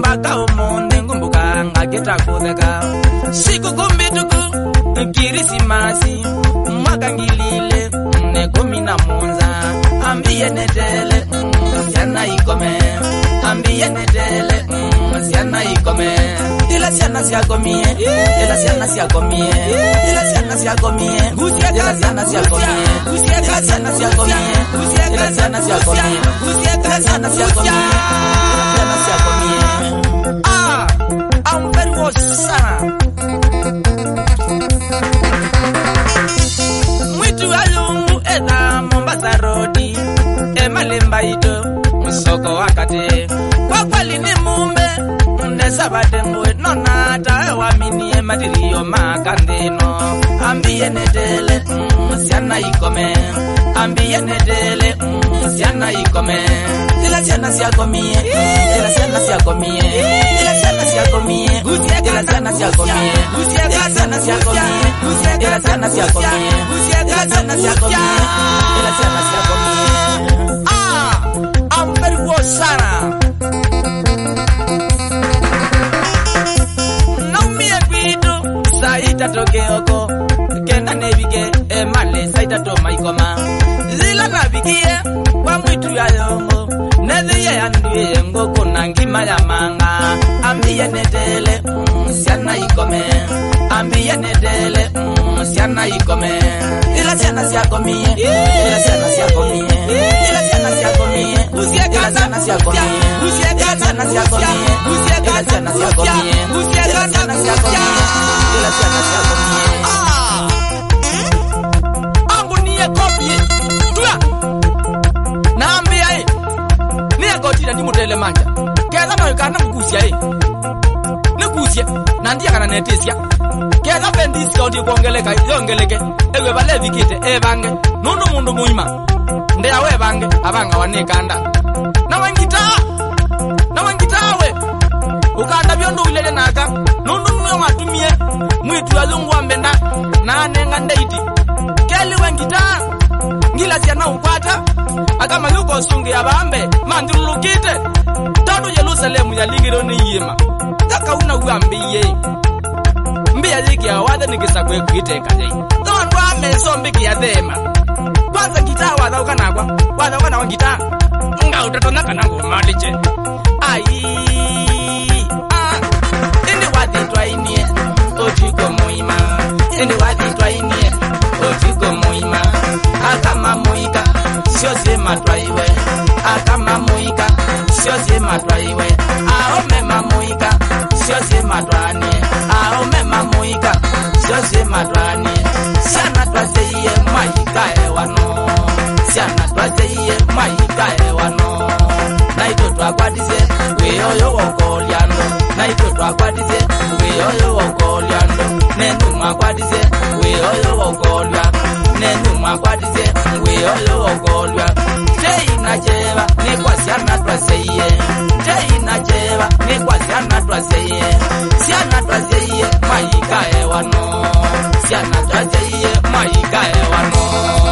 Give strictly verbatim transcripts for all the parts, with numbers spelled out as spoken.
mpaka umunde ngumbuka ngaketa kutheka siku kumbituku Kirisimasi mwaka ngilile ne kumi na munza ambiye netele siana ikome ambiye netele siana ikome ila siana siakomie ila siana siakomie ila siana siakomie ila siana siakomie ila siana siakomie ila siana siakomie ila siana siakomie ila siakomie ah I'm very well sana mwitu alungu eda Mombasa rodi emalemba ito msoko wakati kwa kweli ni mumbe sabate mwe nona ta wamini e matirio makandino ambiye netele siana ikome ambiye netele siana ikome ila siana siakomie ila siana siakomie ila siana siakomie ila siana siakomie ila siana siakomie ila siana siakomie ila siana siakomie ila siana siakomie ah I'm very well sana saita tokeoko kenda nebige e male saita to maikoma zila nabigie kwa mwitu ya yongo nedhiye yanduye ngoko nangima ya manga ambiye netele siana ikome ambiye netele siana ikome ila siana siakomie ila siana siakomie ila siana siakomie ila siana siakomie ila siana siakomie ila siana siakomie ila siana siakomie ila siana siakomie ah angu niye kopie tuya naambia eh ni akotira ndi mutele manja keza no kana mkusia eh nikusia na ndia kana netesia keza bendisi odi kuongeleka yongeleke ewe bale vikite ebange nundu mundu muima ndia we bange abanga wanikanda na wangita na wangitawe ukanda byondo ulele naka nundu mwe watumie mwitu alungu ambenda na nenga ndeiti keli wangita ngila sia na ukwata akama yuko sungi abambe mandulukite tatu Jerusalemu ya lingiro ni yema taka una uambiye mbia liki ya wada nikisa kwe kuiteka jai Zondu ame sombiki ya thema kwanza gitaa wada ukanagwa wada wana wangita nga utatonaka nangu maliche ai ah indi wadi twainie ojiko muima indi wadi twainie ojiko muima akama muika sio sema twaiwe akama muika sio sema twaiwe ao mema muika sio sema twani ao mema muika sio sema twani sana twaseye maika ewano sana twaseye maika ewano naito twakwatize weyoyo wokoliando naito twakwatize weyoyo wokoliando nenu mwakwatize weyoyo wokolwa nenu mwakwatize weyoyo wokolwa teina cheva nikwasiana twaseye teina cheva nikwasiana twaseye siana twaseye maika ewano siana twaseye maika ewano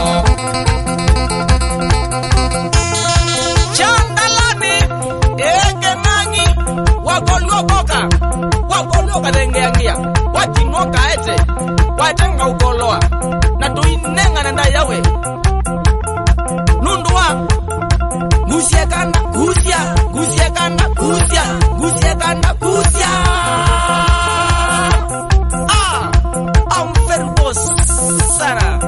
wakoliokoka wakolioka dengeangia watinoka ete watenga ukoloa na tuinenga nenda yawe nundua gusiekana gusia gusiekana gusia gusiekana gusia ah I'm very boss sana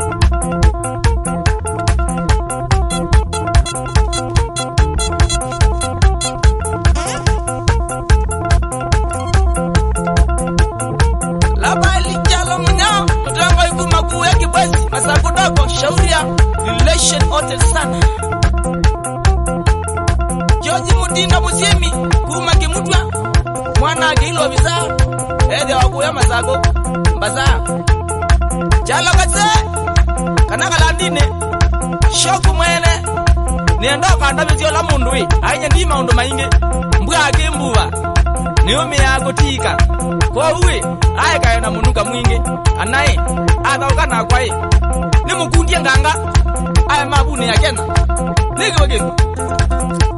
Masakudogo Shauria Relation Hotel sana Joji Mudina Musemi Kuma Kimutwa Mwana Gilo Visa Ede wakuya Masako Mbasa Jala Kase Kanaka Landine Shoku Mwene Niendoka Ndabizio la Mundui Aije ndima undo mainge Mbua Kimbuwa Niumi ya kutika Kwa uwe Aye kaya na munuka mwingi Anaye Ada ukana kwa hii ni mukundia nganga aya mabuni ya kena niki wageni